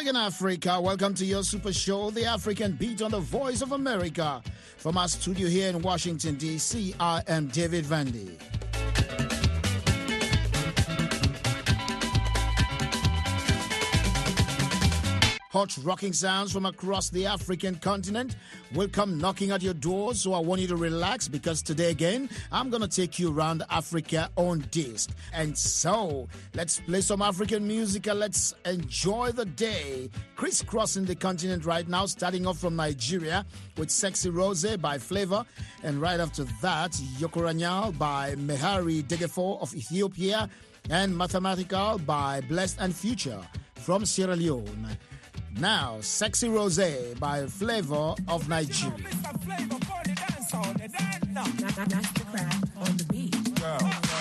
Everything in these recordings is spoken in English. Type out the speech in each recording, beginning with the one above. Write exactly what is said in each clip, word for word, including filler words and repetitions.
in Africa. Welcome to your super show, The African Beat on the Voice of America. From our studio here in Washington, D C, I am David Vandy. Hot rocking sounds from across the African continent will come knocking at your doors, so I want you to relax because today again, I'm going to take you around Africa on disc. And so, let's play some African music and let's enjoy the day. Crisscrossing the continent right now, starting off from Nigeria with Sexy Rose by Flavor. And right after that, Yokoranyal by Mehari Degefo of Ethiopia. And Mathematical by Blessed and Future from Sierra Leone. Now, Sexy Rose by Flavor of Nigeria. That's the craft on the beat. Girl, girl, girl.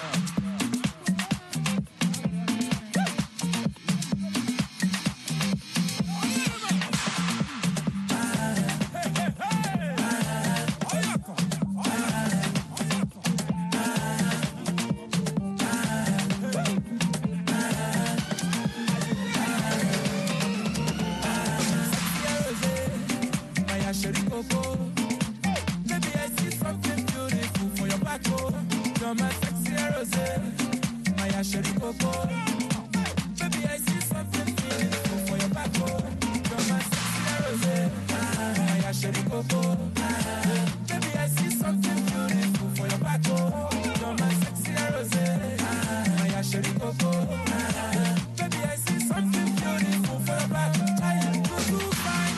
You're my sexy rose, my Asheri Coco. Baby, I see something beautiful for your back. You're my sexy rose, my Asheri Coco. Baby, I see something beautiful for your back. You're my sexy rose, my Asheri Coco. Baby, I see something beautiful for your back. You too fine,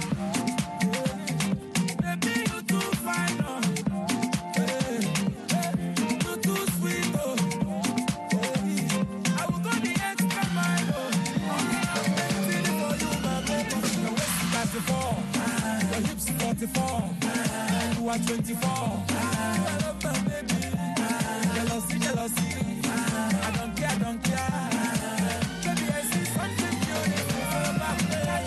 oh. Baby, you too fine, oh. Your hips forty-four, you are twenty-four. I love my baby. Jealousy, jealousy. I don't care, I don't care. Baby, I see something beautiful for your back.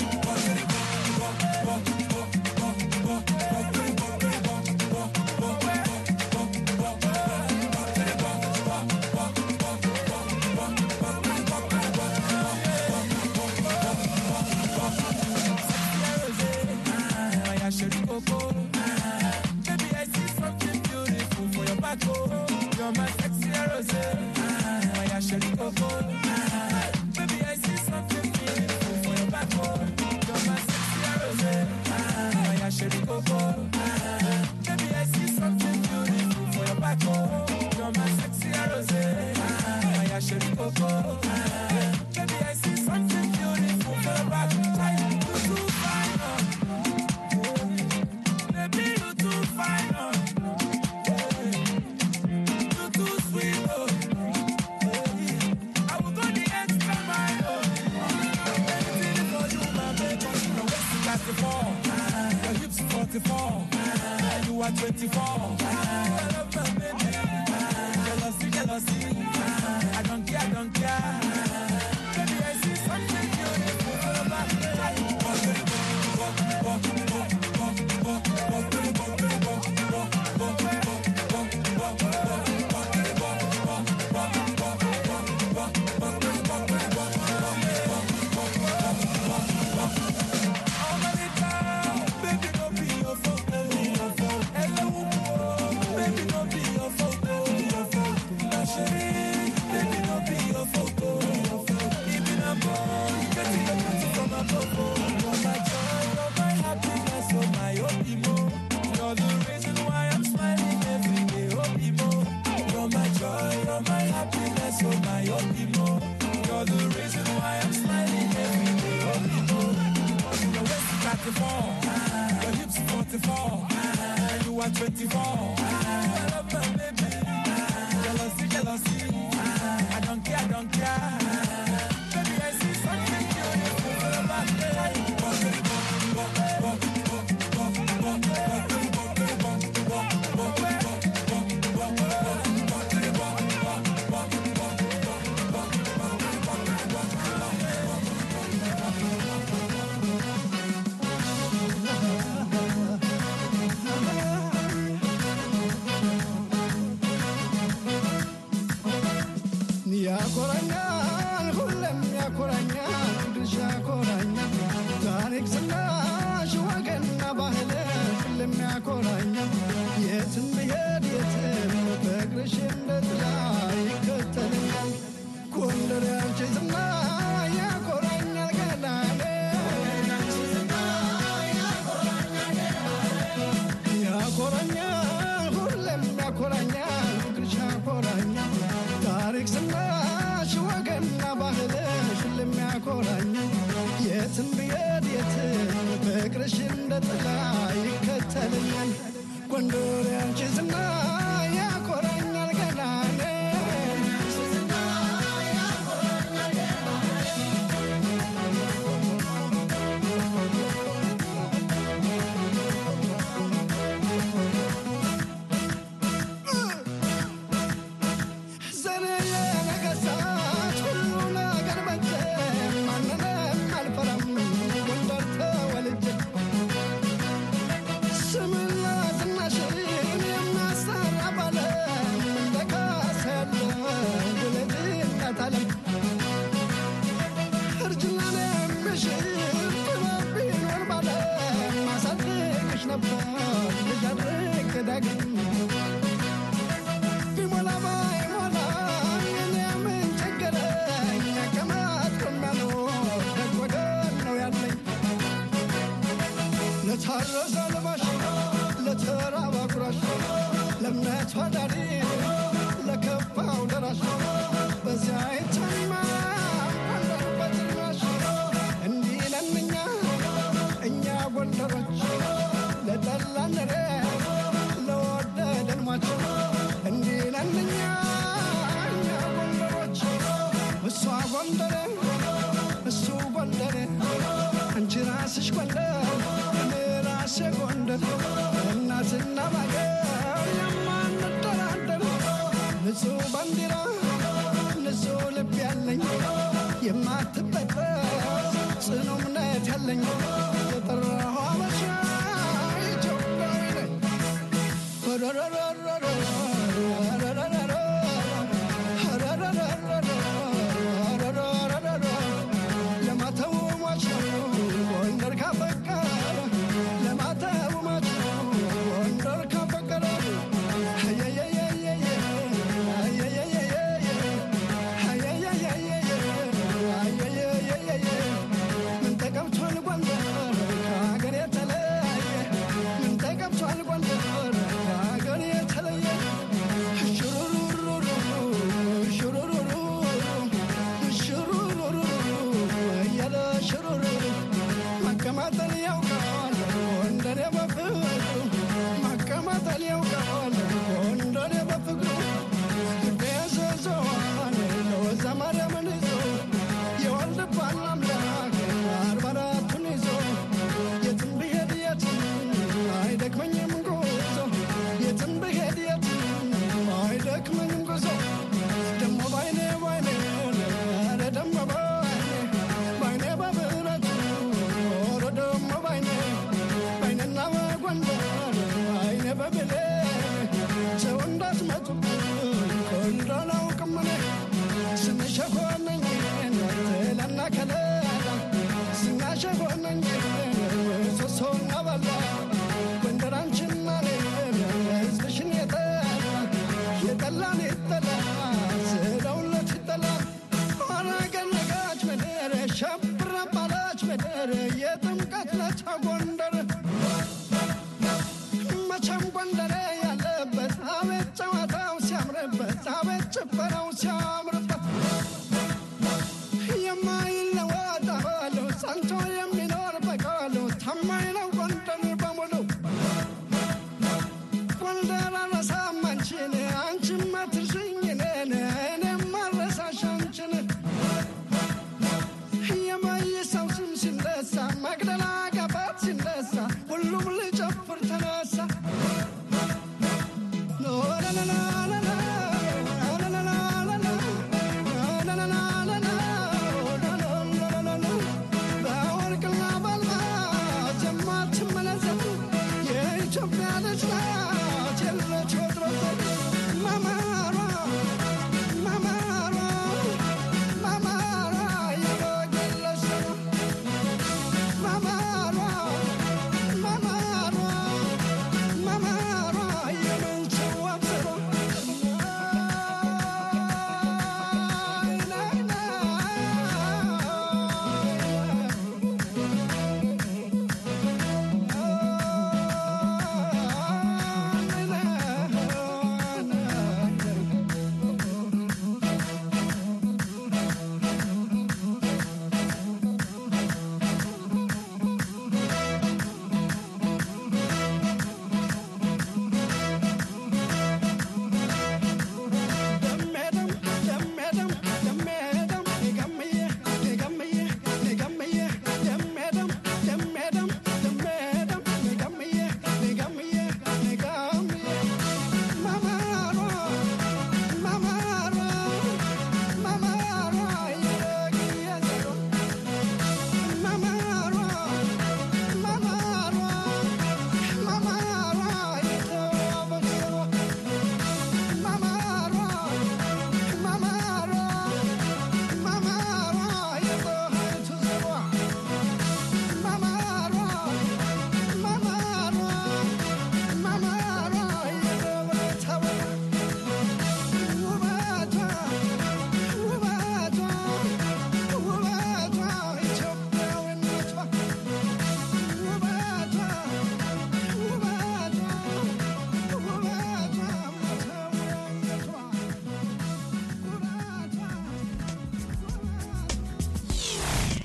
Baby, I see something beautiful for your back. You're my sexy rose, my Asheri Coco. Baby, I see something beautiful for your back. You're my sexy rose, my Asheri Coco. Baby, I see something beautiful for your back. You're my sexy rose, my Asheri Coco. Baby, I see something beautiful for your back. You too fine, oh. Baby, you too fine, oh. You too sweet, oh. I will go the extra mile, oh. Anything for you, my baby. Your waist is thirty-four, your hips forty-four, you are twenty-four. I love my baby. Jealousy, jealousy. I don't care, I don't care. Baby, I see something beautiful for the back. You're the reason why I'm smiling every day. Your waist is thirty-four, your hips forty-four, and you are twenty-four. I love my baby. Jealousy, jealousy. I don't care, I don't care. Baby, I see something beautiful for the back. ያኮራኛል ሁለም ያኮራኛል ድርሻ ያኮራኛል ያኮራኛል የትም ብሄድ የትም በእግርሽ እንደጥላ ይከተለኛል ጎንደር ያንቺ ዝና ያኮራኛል ገላኔ ያኮራኛል ሁሌም ያኮራኛል ፍቅርሽ ያኮራኛል ታሪክ ስናሽ ወገንና ባህልሽ ሁሌም ያኮራኛል የትም ብሄድ የትም በእግርሽ እንደጥላ ይከተለኛል ጎንደር ያንቺ ዝና ያኮራኛል ገላኔ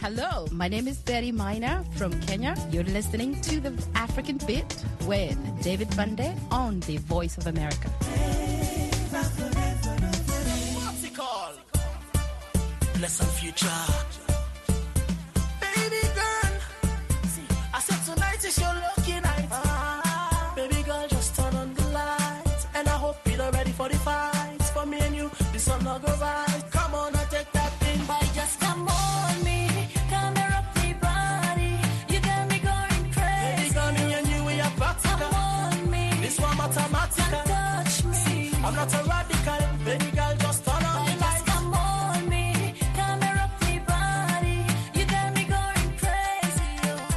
Hello, my name is Betty Minor from Kenya. You're listening to the African Beat with David Vande on the Voice of America. What's it called? Blessed future. Baby girl, see, I said tonight is your lucky night. Ah, baby girl, just turn on the lights, and I hope you're ready for the fight. For me and you, the sun will go right. Come on, I take that thing. Boy, just come on me, come and rock me body. You got me going crazy. Baby girl, me and you, we are practical. Come on me, This one mathematical. don't touch me. See, I'm not a radical. Baby girl, just turn on Boy, the just lights. come on me, come and rock me body. You got me going crazy.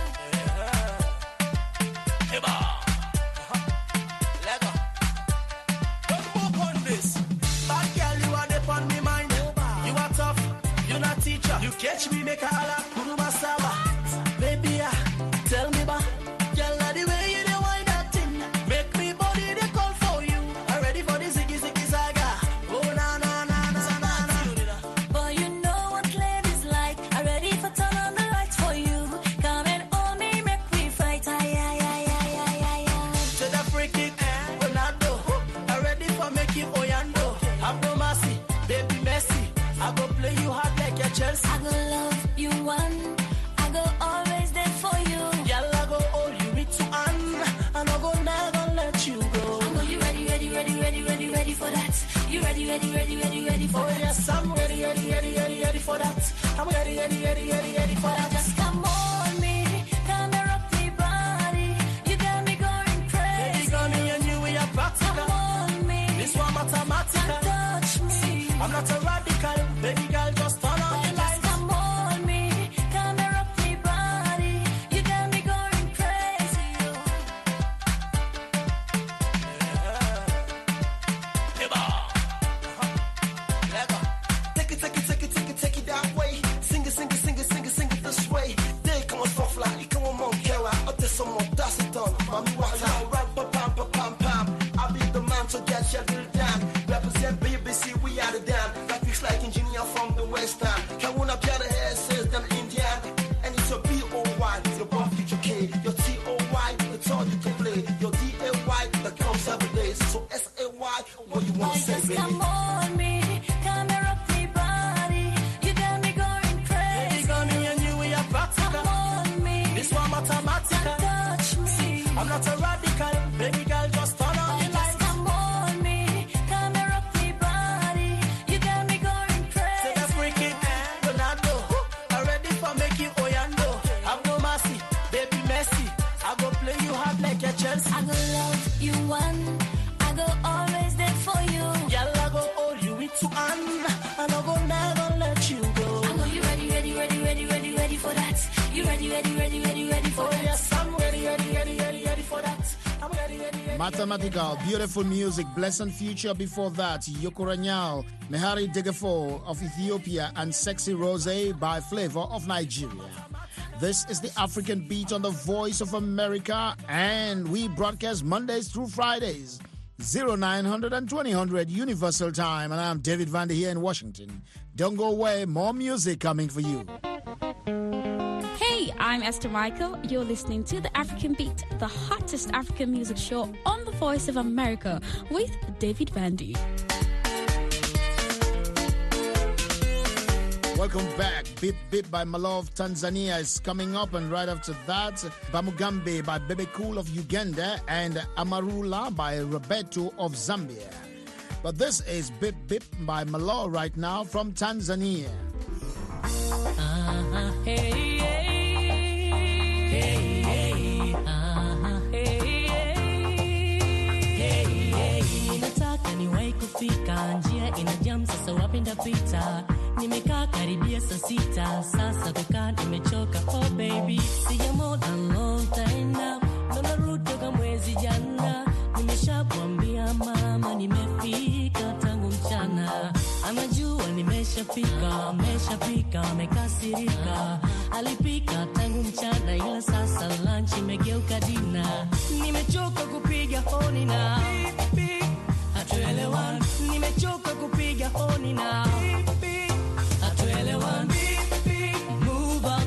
Hey, ba. Let go. Don't move on this. Bad girl, you are the on me mind. You are tough, you not teacher. You catch me, make a holla, kuruma sawa. Baby, ah, tell me ba. Girl, ah, the way you dey wind that thing, make me body dey call for you. I'm ready for the ziggy ziggy saga. Oh na na na na na na. Boy, you know what ladies like. I'm ready for turn on the lights for you. Come and hold me, make me fight. Ay, ay, ay, ay, ay, ay, ay. To the free kick, Ronaldo. I'm ready for make you Oyando. Have no mercy, baby Messi. I go play you hard like a Chelsea. I go love you one. I go always there for you. Girl, I go hold you with two hands, and I go never let you go. I know you ready, ready, ready, ready, ready, ready for that. You ready, ready, ready, ready, ready for Oh that. yes, I'm ready, ready, ready, ready, ready for that. I'm ready, ready, ready, ready, ready for that. Just come on me, come and rock me body. You got me going Baby crazy. girl, me and you, we are Come practical. on me, This one mathematical. touch me. I'm not a radical. Baby girl, just turn on the Just lights. come on me, come and rock me body. You got me going crazy. Hey, ba. Let go. Take it, take it, take it, take it, take it that way. Sing it, sing it, sing it, sing it, sing it this way. They come on soft like, come on, monkey. I tell someone that's it done. Mommy, watch out, rap, pa, pam, pa, pam, pam. I'll be the man to get shut down. Represent B B C, we are the damn. That feels like engineer from the West Ham. Can one up your head says them Indian. And it's your B O Y, your buff, your K, your T O Y, it's all you can play. Your D A Y, that comes every day. So S A Y, what you want Boy, to say, just baby? come on me, come and rock me body. You got me going Baby crazy. girl, me and you, we are practical. Come on me, This one mathematical. touch me. I'm not a radical. Baby girl, just turn on the Just lights. come on me, come and rock me body. You got me going Say the crazy. freaky Ronaldo. I'm ready for make you Oyando. Have no mercy, baby Messi. I go play you hard like a Chelsea. I go love you one. I go always there for you. Girl, I go hold you with two hands, and I go never let you go. I know you ready, ready, ready, ready, ready, ready for that. You ready, ready, ready, ready, ready for Oh that. yes, I'm ready, ready, ready, ready, ready for that. I'm ready, ready, ready. Mathematical, beautiful music, blessed future. Before that, Yokoranyal, Mehari Degefo of Ethiopia, and Sexy Rose by Flavor of Nigeria. This is the African Beat on the Voice of America, and we broadcast Mondays through Fridays, nine hundred and twenty hundred Universal Time, and I'm David Vande here in Washington. Don't go away, more music coming for you. Hey, I'm Esther Michael. You're listening to the African Beat, the hottest African music show on the Voice of America with David Vande. Welcome back. Bip Bip by Malo of Tanzania is coming up, and right after that, Bamugambe by Bebe Cool of Uganda and Amarula by Roberto of Zambia. But this is Bip Bip by Malo right now from Tanzania. Uh-huh, hey, hey, hey, hey, uh-huh, hey, hey, hey, hey. Nataka niwahi kufika, njia ina jam, sasa wapi ndapita? Nimekaa karibia saa sita, sasa kukaa nimechoka, oh baby. Sijamona long time now, ndo narudi toka mwezi jana. Nimeshamwambia mama nimefika tangu mchana. Anajua nimeshafika, ameshapika, amekasirika. Alipika tangu mchana ila sasa lunch imegeuka dina. Nimechoka kupiga honi na hatuelewani. Nimechoka kupiga honi na hatuelewani. Move on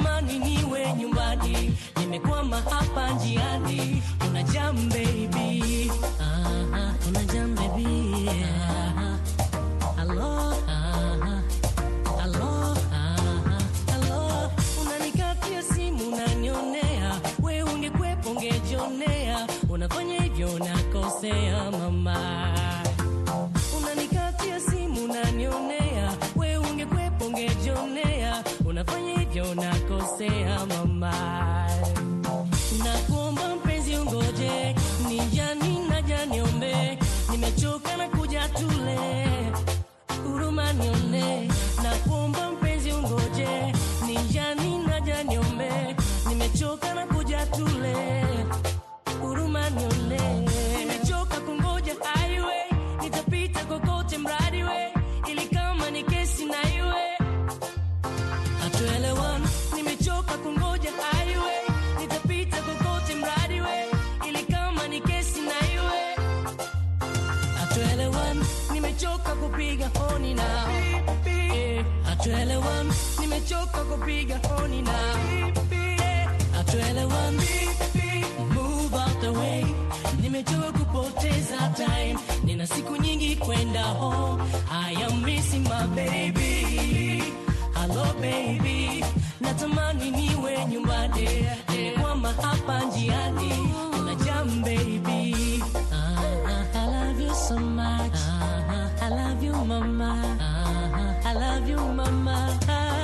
natamani niwe nyumbani, nimekwama hapa njiani. Una jam baby, ah, una jam baby, ah, hello, ah, hello, ah, hello. Unanikatia simu unanionea, we ungekwepo ungejionea, unafanya hivyo nakosea mama. Unanikatia simu unanionea, we ungekwepo ungejionea, unafanya hivyo nakosea mama. Nakuomba mpenzi ungoje, nijani naja niombe, nimechoka na kuja tule, huruma nione. Nakuomba mpenzi ungoje, nijani naja niombe, nimechoka na kuja tule, huruma nione. Nimechoka kungoja highway, nitapita kokote mradi we, ili kama ni kesi na iwe hatuelewani. Nimechoka kungoja highway, nitapita kokote mradi we, ili kama ni kesi na iwe hatuelewani. Nimechoka kupiga honi na eh, hatuelewani. Nimechoka kupiga honi na eh, hatuelewani. Move out the way, nimechoka kupoteza time, nina siku nyingi kwenda home. I am missing my baby, hello baby, natamani niwe nyumbani, nimekwama hapa njiani. Una jam baby, ah, I love you so much, ah, I love you mama, ah, I love you mama.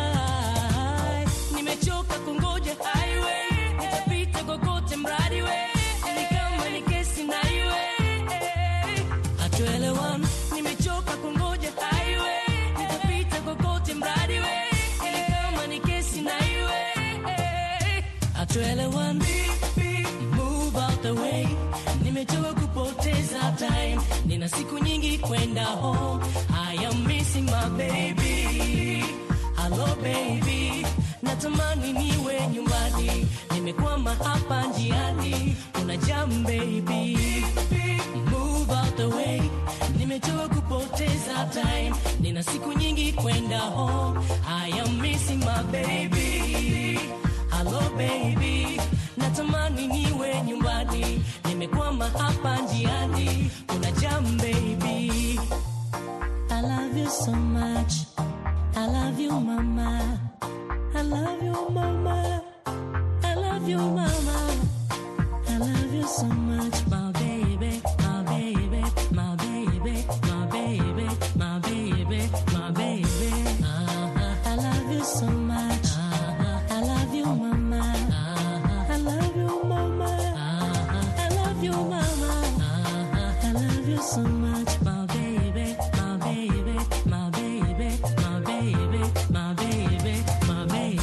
Nimechoka kungoja highway, nitapita kokote mradi we, ili kama ni kesi na iwe hatuelewani. Nimechoka kungoja highway, nitapita kokote mradi we, ili kama ni kesi na iwe hatuelewani. Move out the way, nimechoka kupoteza time, nina siku nyingi kwenda home. I am missing my baby, hello baby, natamani niwe nyumbani, nimekwama hapa njiani. Una jam baby, move out the way, nimechoka kupoteza time, nina siku nyingi kwenda home. I am missing my baby, hello baby, natamani niwe nyumbani, nimekwama hapa njiani. Una jam baby, I love you so much, I love you mama, I love you mama, I love you mama, I love you so much my baby, my baby, my baby, my baby, my baby, my baby, uh-huh. I love you so much, uh-huh. I love you mama, uh-huh. I love you mama, uh-huh. I love you mama, uh-huh. I love you so much my baby, my baby, my baby, my baby, my baby, my baby.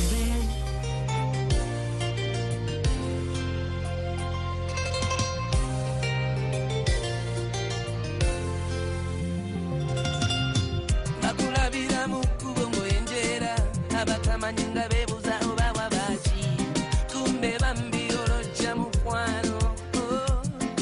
Bakulabira mu kkubo ng'oyenjera, abatamanyi nga beebuza oba wabaki, kumbe bambi olojja mukwano. Oh.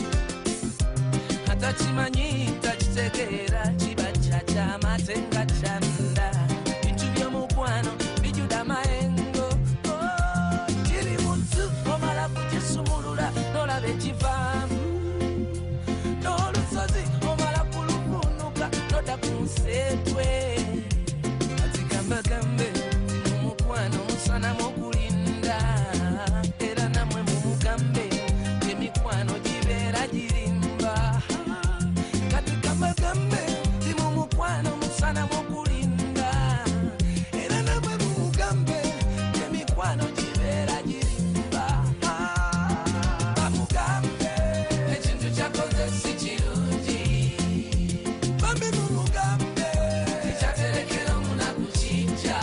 Atakimanyi takitegeera, kiba kyakyamate nga kyanda, bintu by'omukwano bijjuda mayengo. Oh, kiri muntu omala kukisumulula n'olaba ekivaamu, n'olusozi omala kulukunuka n'odda ku nseetwe. Atigambagambe mumukwano musana mukulinda, era namwe mumugambe emikwano gibeera girimba. Katigambagambe mumukwano musana mukulinda, era namwe mumugambe emikwano gibeera girimba. Bamugambe ekintu kyakoze si kirungi, bambi mumugambe ekyaterekera omunaku kijja.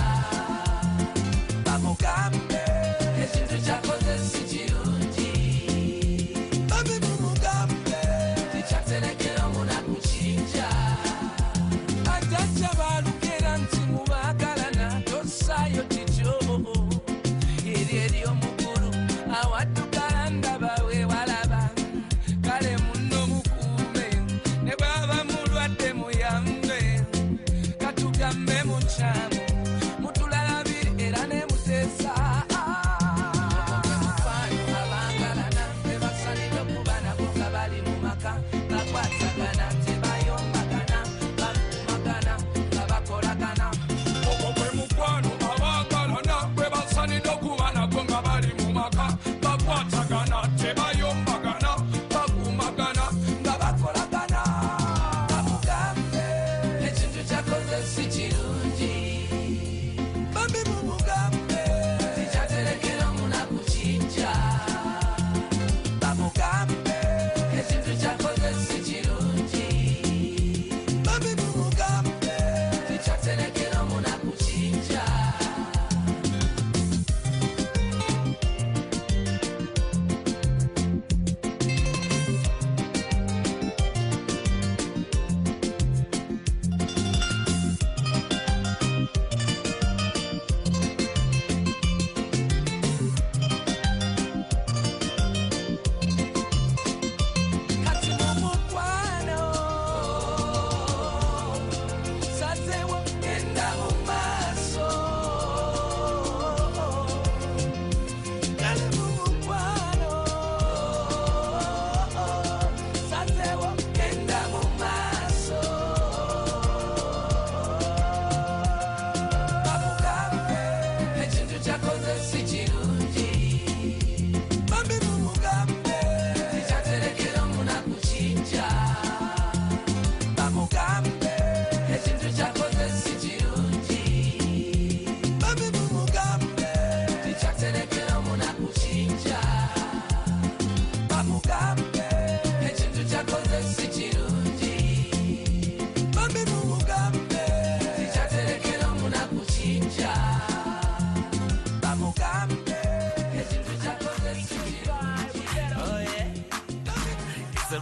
Bamugambe ekintu kyakoze si kirungi, bambi mumugambe ekyaterekera omunaku kijja. Atajja balugera nti mubaagalana tosaayo kityo, eri eri omukulu awaddugala ndaba we walaba. Kale munno mukuume, ne bwaba mulwadde muyambe, katugambe mu nkyamu, mutulabire era ne muteesa.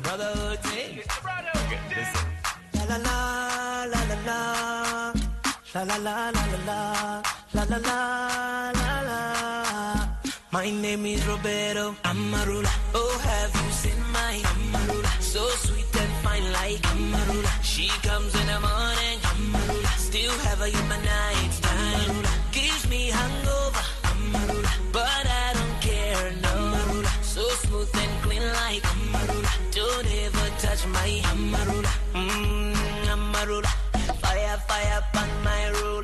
brotherhood thing. Listen. La la la la la la. La la la la la la la la la la. My name is Roberto Amarula. Oh, have you seen my Amarula? So sweet and fine like Amarula. She comes in the morning, Amarula. Still have her in my night time. Gives me hangover, Amarula. But I don't care, no. Amarula. So smooth and clean like Amarula. Don't ever touch my Amarula. Mmm, Amarula. Fire, fire upon my road.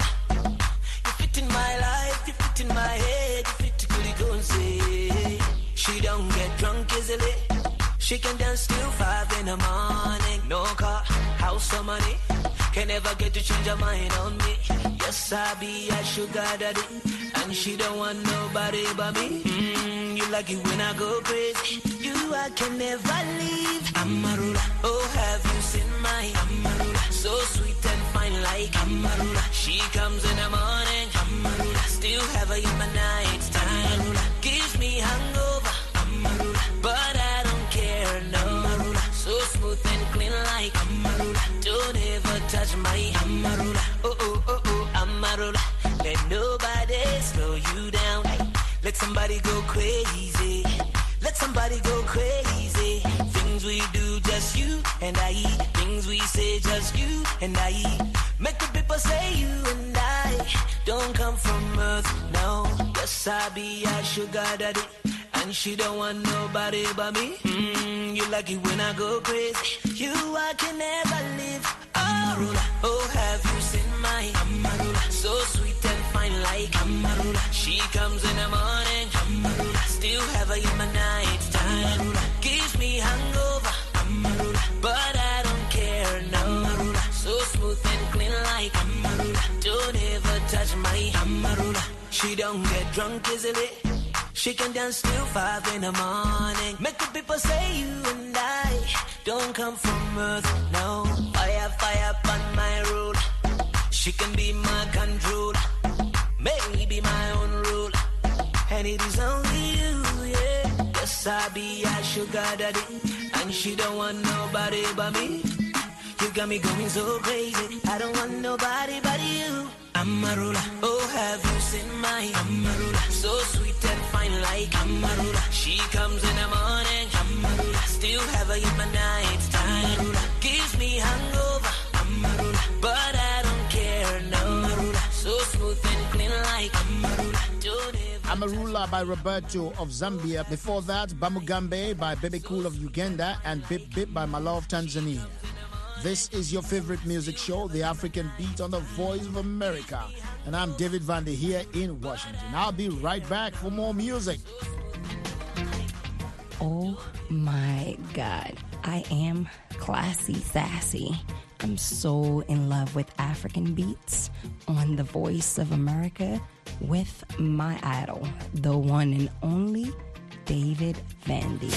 You fit in my life, you fit in my head, you fit to really go and say. She don't get drunk easily. She can dance till five in the morning. No car, house or money. Can never get to change her mind on me. Yes, I be a sugar daddy. And she don't want nobody but me. Mm, you like it when I go crazy. You I can never leave. Amarula, oh have you seen my Amarula? So sweet and fine like Amarula. She comes in the morning, Amarula. Still have her in my night time. Amarula. Gives me hangover, Amarula. But I don't care, no. Amarula. So smooth and clean like Amarula. Don't ever touch my Amarula. Oh oh oh oh Amarula. Let nobody slow you down. Let somebody go crazy. Let somebody go crazy. Things we do, just you and I. Things we say, just you and I. Make the people say you and I don't come from earth, no. Yes, I be a sugar daddy. And she don't want nobody but me. Mm, you like it when I go crazy. You I can never live. Amarula, oh have you seen my Amarula? So sweet and fine like Amarula. She comes in the morning, Amarula. Still have her in my night time. Amarula. Gives me hangover, Amarula. But I don't care, no. Amarula. So smooth and clean like Amarula. Don't ever touch my Amarula. She don't get drunk easily. She can dance till five in the morning. Make the people say you and I don't come from earth, no. Fire, fire upon my road. She can be my control. Maybe my own rule. And it is only you, yeah. Yes, I be a sugar daddy. And she don't want nobody but me. You got me going so crazy. I don't want nobody but you. Amarula, oh have you seen my Amarula? So sweet and fine like Amarula. She comes in the morning, Amarula. Still have her in my night time. Amarula. Gives me hangover, Amarula. But I don't care, no. Amarula. So smooth and clean like Amarula. Don't ever Amarula by Roberto of Zambia. Before that, Bamugambe by Baby Cool of Uganda and Bip Bip by Malo of Tanzania. This is your favorite music show, The African Beat on the Voice of America. And I'm David Vandy here in Washington. I'll be right back for more music. Oh my God. I am classy, sassy. I'm so in love with African beats on The Voice of America with my idol, the one and only David Vandy.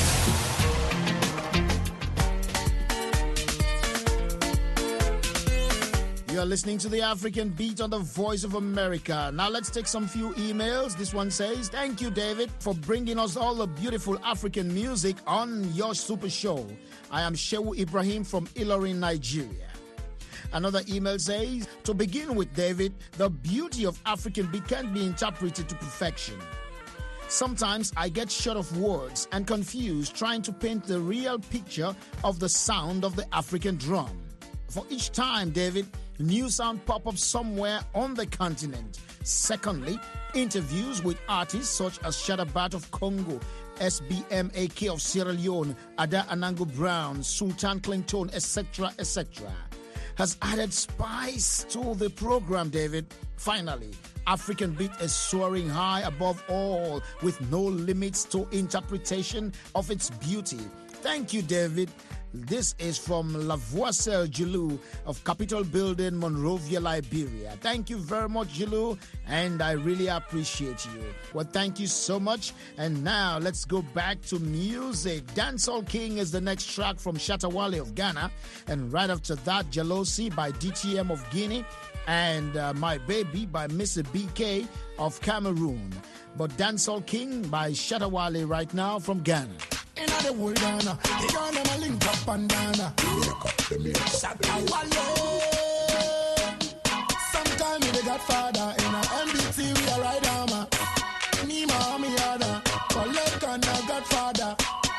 You're listening to The African Beat on the Voice of America. Now let's take some few emails. This one says, thank you, David, for bringing us all the beautiful African music on your super show. I am Shehu Ibrahim from Ilorin, Nigeria. Another email says, to begin with, David, the beauty of African beat can be interpreted to perfection. Sometimes I get short of words and confused trying to paint the real picture of the sound of the African drum. For each time, David, new sound pop up somewhere on the continent. Secondly, interviews with artists such as Shadabat of Congo, S B M A K of Sierra Leone, Ada Anango Brown, Sultan Clinton, et cetera, et cetera, has added spice to the program, David. Finally, African beat is soaring high above all with no limits to interpretation of its beauty. Thank you, David. This is from Lavoiselle Julu of Capitol Building, Monrovia, Liberia. Thank you very much, Julu, and I really appreciate you. Well, thank you so much. And now let's go back to music. Dancehall King is the next track from Shatta Wale of Ghana. And right after that, Jealousy by D T M of Guinea and uh, My Baby by Mister B K of Cameroon. But Dancehall King by Shatta Wale right now from Ghana. in the whole Ghana. The Ghana ma link up and down. Shatta Wale. Sometime in the Godfather in a M B T we are right armor. Me ma me other. Collect on the Godfather.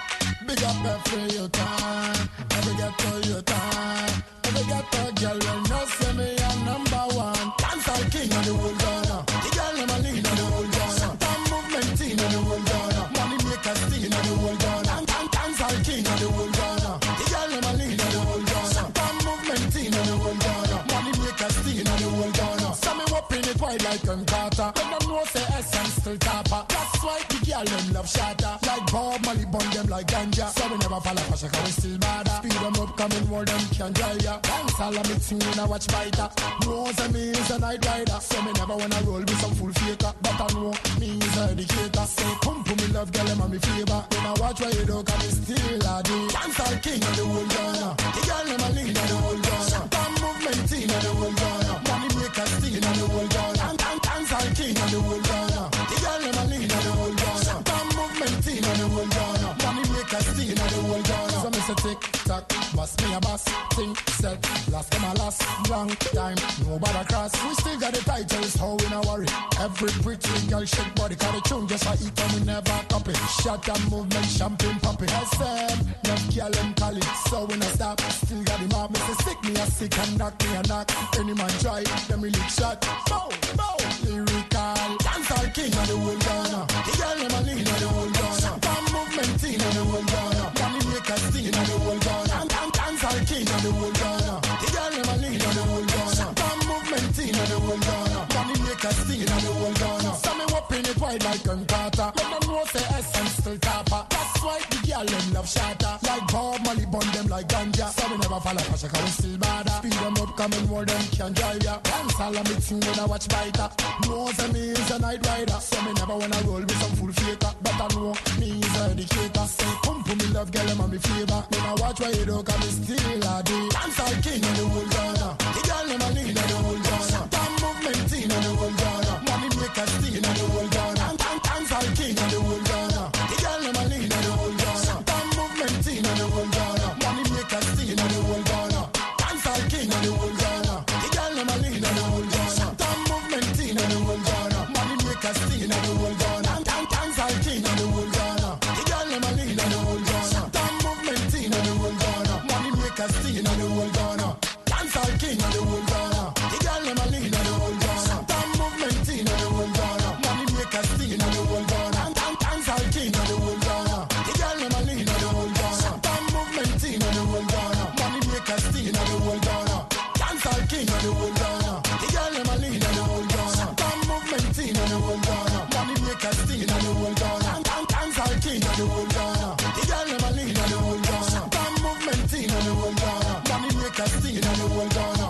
Big up every your time. Every get to your time. Every get to girl when no say me a number one. Dancehall king of the whole Ghana. The girl them a lean of the whole Ghana. Some movement team of the whole Ghana. Money makers team of the whole Ghana. Dancehall king of the whole Ghana. The girl them a lean of the whole Ghana. Some movement team of the whole Ghana. Money makers team of the whole Ghana. Some me whopping it wide like a Carter. When them know say essence still tapper. That's why the girl them love shatter. Like Bob Marley bun them like ganja. So we never fall off a shaka, we still bother. Speed them up, coming more them can drive ya. Dance all of me team when I watch fighter. Knows that me is a night rider. So me never wanna roll with some full faker. But I know me is a educator. Say pump me love girl them on me favor. When I watch where you do, cause me still a day. Dance all king of the whole Ghana. The girl them a lead of the whole Ghana. Some movement team of the whole Ghana. Money makers team of the whole Ghana. Dance all king of the whole Ghana. The girl them a lead of the whole Ghana. Some movement team of the whole Ghana. Money makers team of the whole Ghana. So me say tick tock, boss me a boss. Think set, last them a last. Long time, nobody cross. We still got the titles, how we not worry. Every pretty girl shake body, cause the tune just a eat and we never copy. Shot and movement, champagne poppy. S M, love girl and call it, so we not stop. Still got the mob, me say sick me a sick and knock me a knock. Any man try, them really shot. Bow, bow, lyrical. Dancehall king of the whole Ghana. The girl them a lead of the whole Ghana. Some movement team of the whole Ghana. Money makers team of the whole Ghana. Dancehall king of the whole Ghana. The girl them a lead of the whole Ghana. Some movement team of the whole Ghana. Money makers team of the whole Ghana. Some me whopping it wide like a Carter. When them know say essence still tapper. That's why the girl them love shatter. Like Bob Marley bun them like ganja. So we never fall off a shaka, we still bother. Speed them up, coming more them can drive ya. Dance all of me team when I watch fighter. Knows that me is a night rider. So me never wanna roll with some full faker. But I know me is a educator. Say pump me love girl them on me favor. When I watch where you do, cause me still a day. Dancehall king of the whole Ghana. The girl them a lead of the whole Ghana. Some movement team of the whole Ghana. Money makers team of the whole Ghana. Dancehall king of the whole Ghana. The girl them a lead of the whole Ghana. Some movement team of the whole Ghana. Money makers team of the whole Ghana. Dancehall king of the whole Ghana. The girl them a lead of the whole Ghana. Some movement team of the whole Ghana. Money makers team of the whole Ghana. Dancehall king of the whole Ghana. The girl them a lead of the whole Ghana. Some movement team of the whole Ghana. Money makers team of the whole Ghana. Dancehall king of the whole Ghana. The girl them a lead of the whole Ghana. Some movement team of the whole Ghana. Money makers team of the whole Ghana. Dancehall king of the whole Ghana. The girl them a lead of the whole Ghana. Some movement team of the whole Ghana. Money makers team of the whole Ghana. Dancehall king of the whole Ghana. The girl them a lead of the whole Ghana. Some movement team of the whole Ghana. Money makers team of the whole Ghana. Dancehall king of the whole Ghana. The girl them a lead of the whole Ghana. Some movement team of the whole Ghana. Money makers team of the whole Ghana.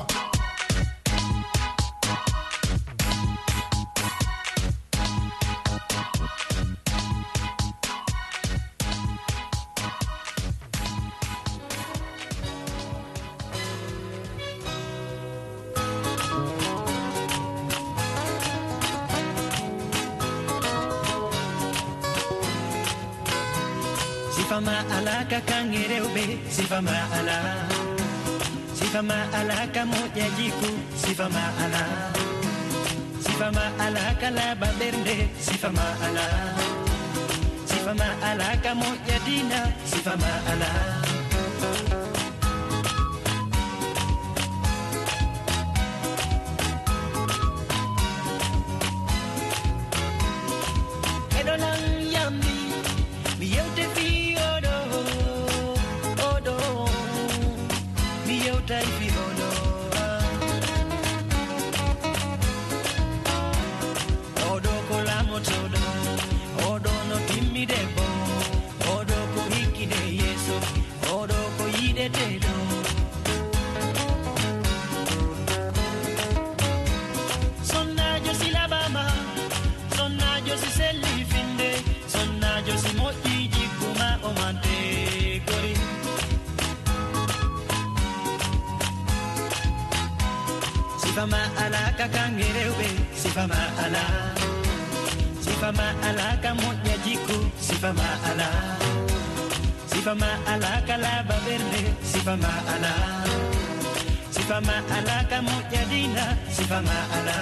Sifama alaka kangereube, sifama ala. Sifama alaka moja jiku, sifama ala. Sifama alaka la baberde, sifama ala. Sifama alaka moja dina, sifama ala. Edolang yambi, miyote fi. Odo kola motodo, odo no timmi debo, odo ko hikide yeso, odo ko yide tedo. Sonna yo si la bama, sonna yo si selifinde, sonna yo si moji jikuma omante kori. Sifama ala kakangerewe, sifama ala. Sifama ala kamoja jiku, sifama ala. Sifama ala kalaba verde, sifama ala. Sifama ala kamujadina, sifama ala.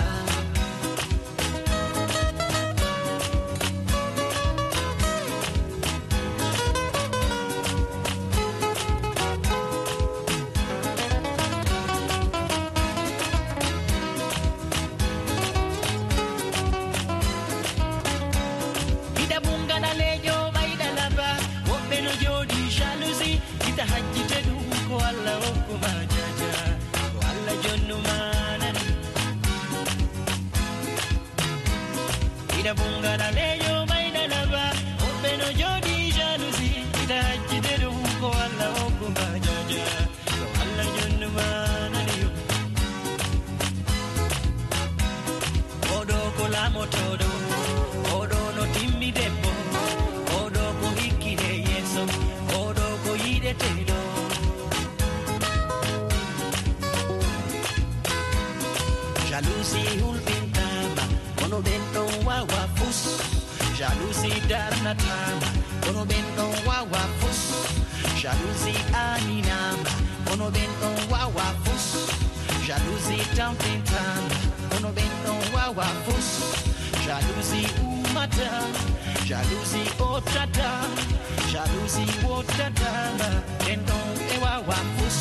Jalousie hulpintama, kono bento wawa fus. Jalousie darnatama, kono bento wawa fus. Jalousie aninama, kono bento wawa fus. Jalousie tampintama, kono bento wawa fus. Jalousie umata, jalousie otata, jalousie otata, bento e wawa fus.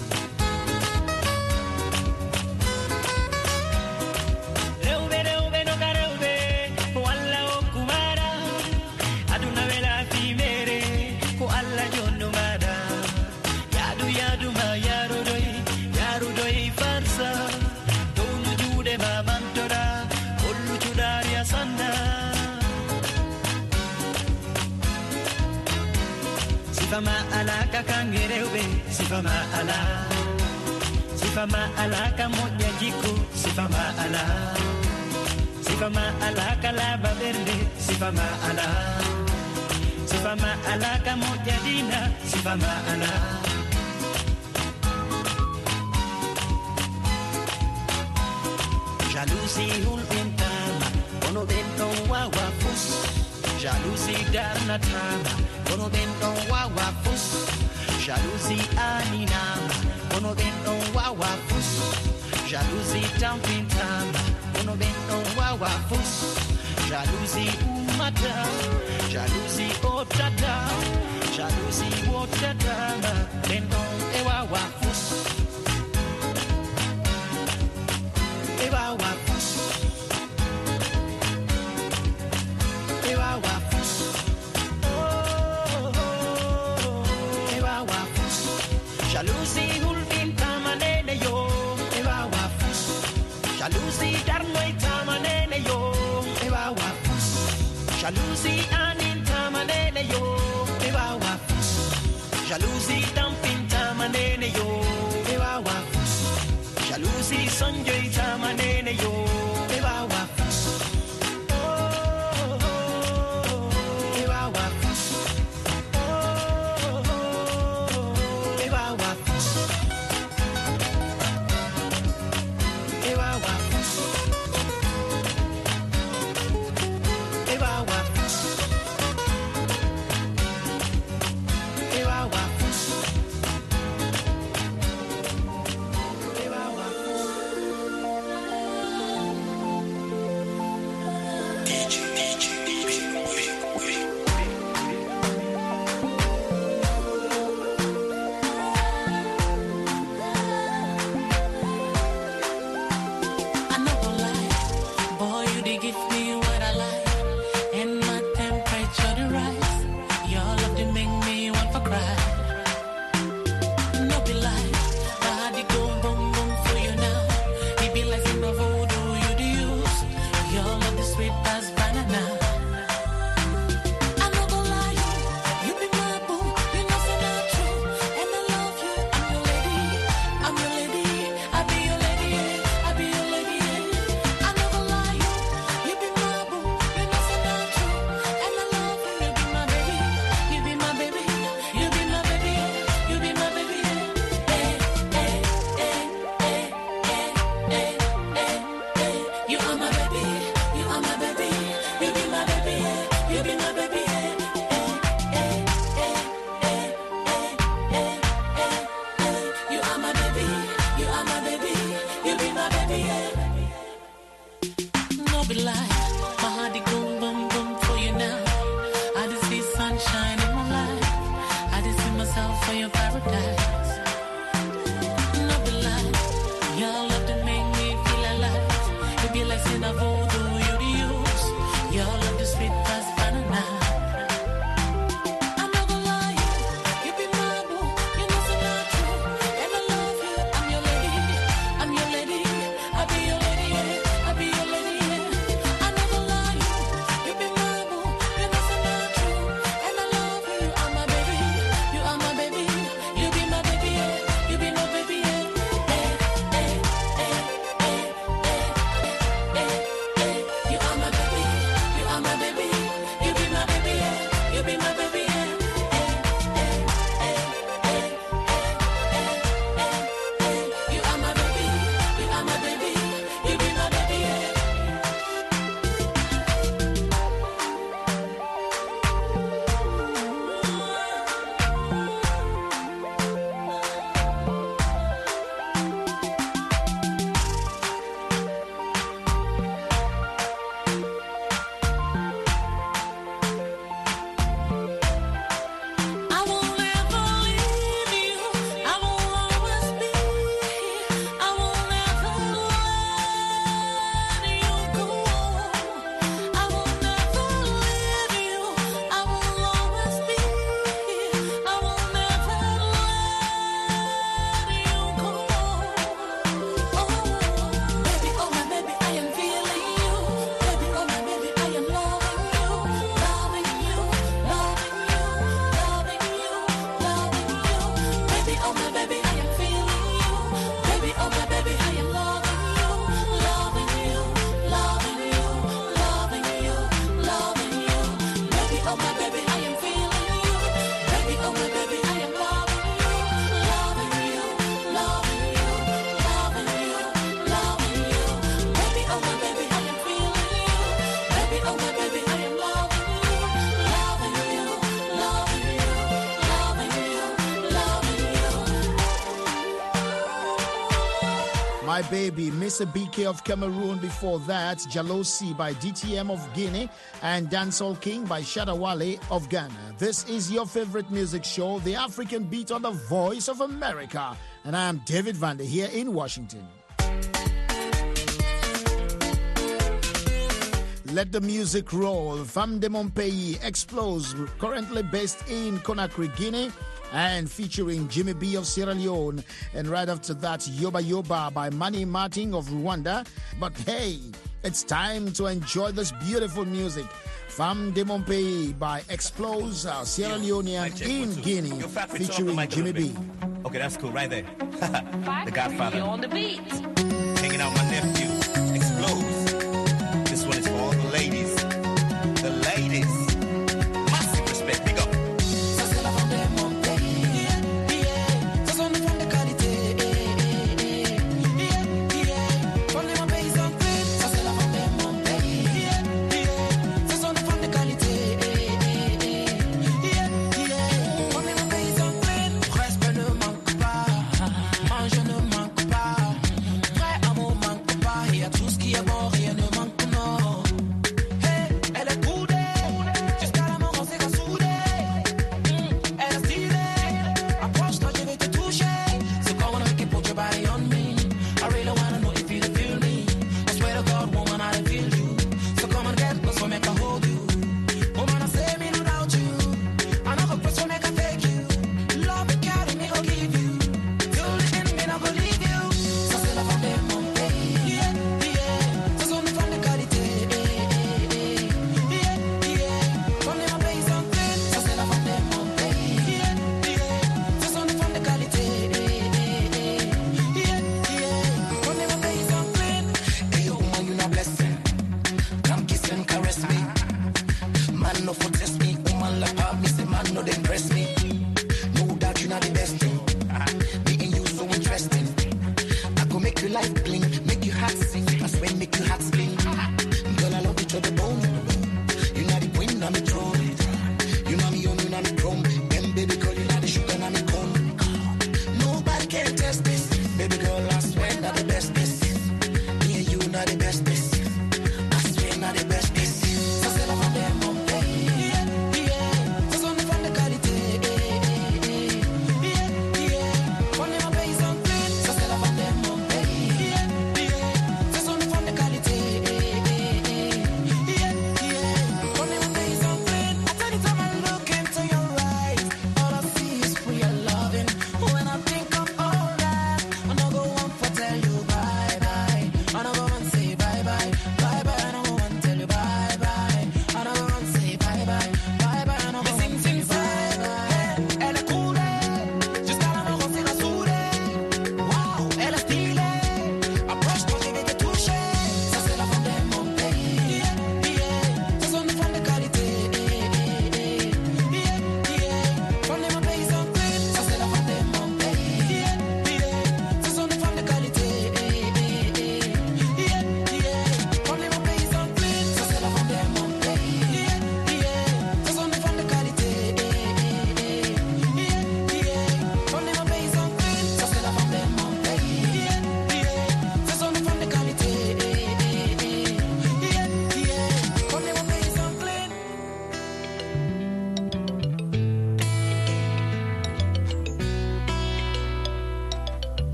Sifama ala kakangereube, sifama ala. Sifama ala kamoja jiku, sifama ala. Sifama ala kalaba verde, sifama ala. Sifama ala kamoja dina, sifama ala. Jalousie hulpintama, kono bento wawa fus. Jalousie darnatama, kono bento wawa fus. Jalousie aninama, kono bento wawa fus. Jalousie tampintama, kono bento wawa fus. Jalousie umata, jalousie otata, jalousie otata, bento e wawa fus. E wawa fus. E wawa fus. Jalousie hulpintama nene yo, ewa wafus. Jalousie darnoitama nene yo, ewa wafus. Jalousie anintama nene yo, ewa wafus. Jalousie dampintama nene yo, ewa wafus. Jalousie sonjoitama nene yo, ewa wafus. Ewa wafus. oh my baby, I am feeling you. Baby, oh my baby, I am loving you. Loving you, loving you, loving you, loving you. Baby, oh my baby, I am feeling you. Baby, oh my baby, I am loving you. Loving you, loving you, loving you, loving you. My Baby, Mister B K of Cameroon. Before that, Jalosi by D T M of Guinea and Dancehall King by Shadawale of Ghana. This is your favorite music show, The African Beat on the Voice of America. And I am David Vander here in Washington. Let the music roll. Femme de mon pays explodes, currently based in Conakry, Guinea, and featuring Jimmy B of Sierra Leone. And right after that, Yoba Yoba by Manny Martin of Rwanda. But hey, it's time to enjoy this beautiful music. Femme de mon pays by Explodes, uh, Sierra Leonean in Guinea, featuring Jimmy B. Okay, that's cool, right there. The Godfather. on the beat. Hanging out with my nephew, Explodes. This one is for all the ladies. The ladies. Massive respect, big up.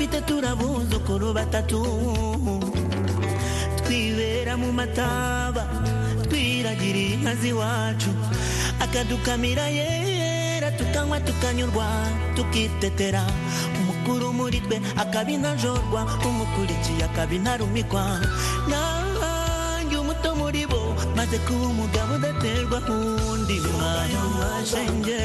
dufite turabuzukuru batatu twibera mu mataba twiragiriye inka z'iwacu akadukamira yera tukanywa tukanyurwa tukitetera umukuru muri twe akabinajorwa umukurikiye akabinarumikwa nanjye umuto muri bo maze kuba umugabo udaterwa undi mwana washenge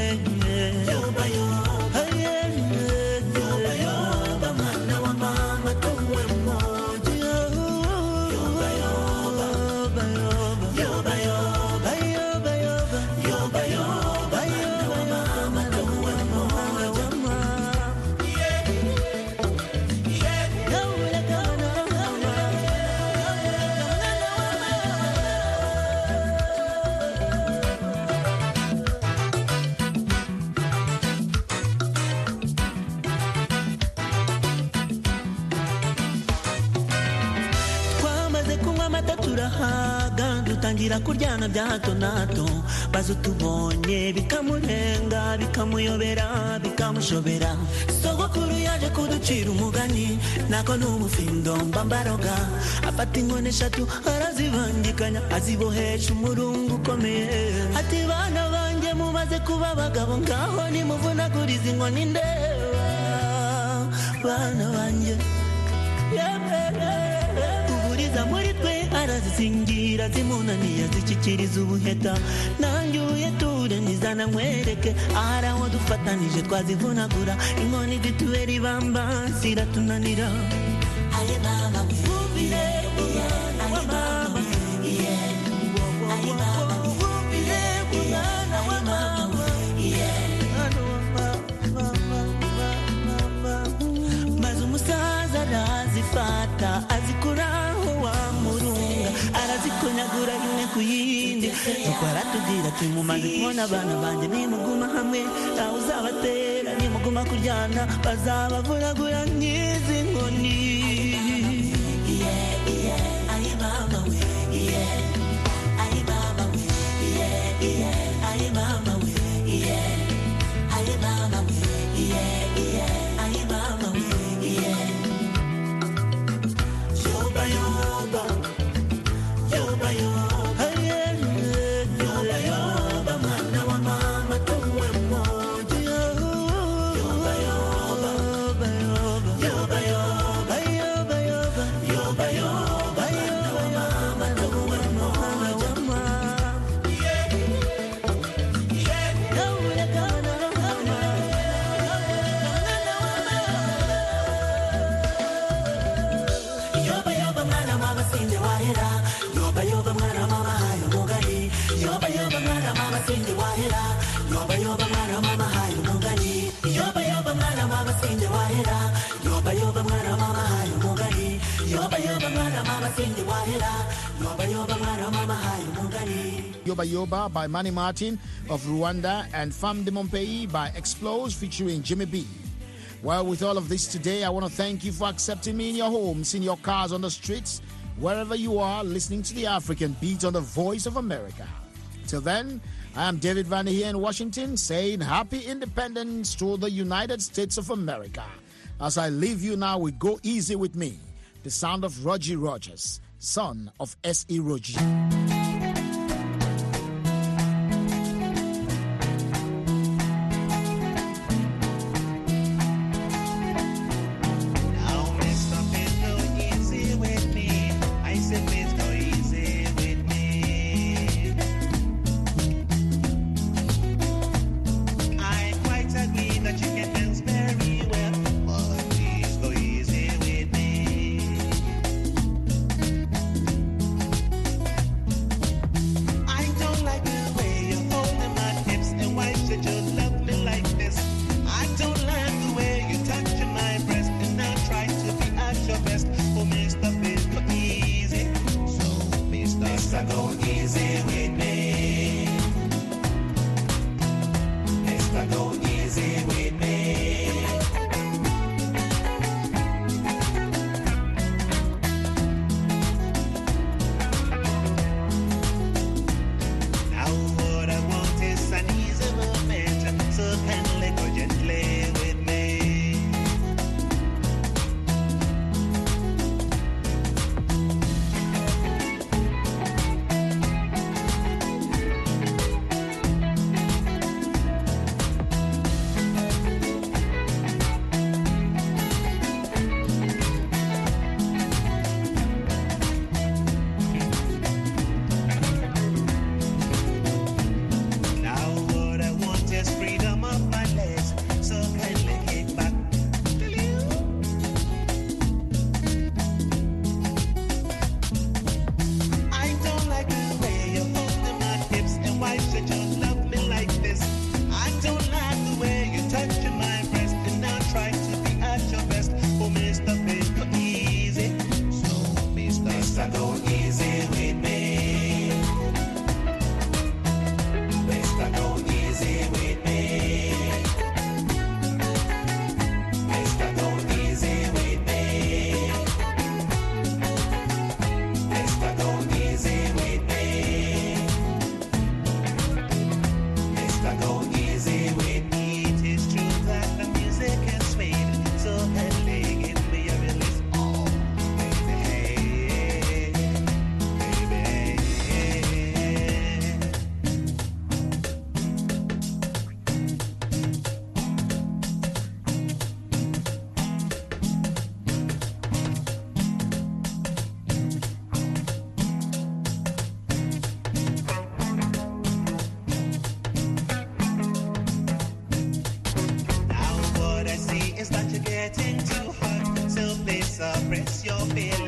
dutangira kuryana bya hato na hato bazo tubonye bikamurenga bikamuyobera bikamushobera sogokuru yaje kuducira umugani nako n'ubufindo mbambaroga afata inkoni eshatu arazibangikanya azibohesha umurungu ukomeye ati bana banjye mumaze kuba abagabo ngaho nimuvunaguriza inkoni ndeba bana banjye uburiza muri twe arazisingira zimunaniye zikikiriza ubuheta nanjye uyeture nizana nkwereke ahari aho dufatanije twazivunagura inkoni zitubera ibamba ziratunanira aye mama wumvire aye mama aye mama wumvire mwana wa mama maze umusaza arazifata azikuraho wamurunga arazikonyagura imwe ku yindi nuko aratubwira ati mumaze kubona abana banjye nimuguma hamwe ntawe uzabatera nimuguma kuryana bazabavunagura nk'izi nkoni aye mama we aye mama we aye mama we aye mama we aye mama we yoba yoba yoba yoba yoba yoba mwana wa mama tuwe mmoja yoba yoba yoba yoba yoba yoba yoba yoba yoba mwana wa mama tuwe mmoja yeah yeah yoba kana mama yoba yoba mwana mama sinde wahera yoba yoba mwana mama hayo mugani yoba yoba mwana mama sinde wahera yoba yoba mwana mama hayo mugani yoba yoba mwana mama sinde wahera yoba yoba mwana mama hayo mugani yoba yoba mwana mama sinde wahera yoba yoba mwana mama hayo mugani. Yoba Yoba by Manny Martin of Rwanda and Femme de Mon Pays by Explose featuring Jimmy B. Well, with all of this today, I want to thank you for accepting me in your homes, in your cars, on the streets, wherever you are, listening to the African Beat on the Voice of America. Till then, I am David Vanny here in Washington saying happy independence to the United States of America. As I leave you now with Go Easy With Me, the sound of Rogie Rogers, son of S E Rogie. feel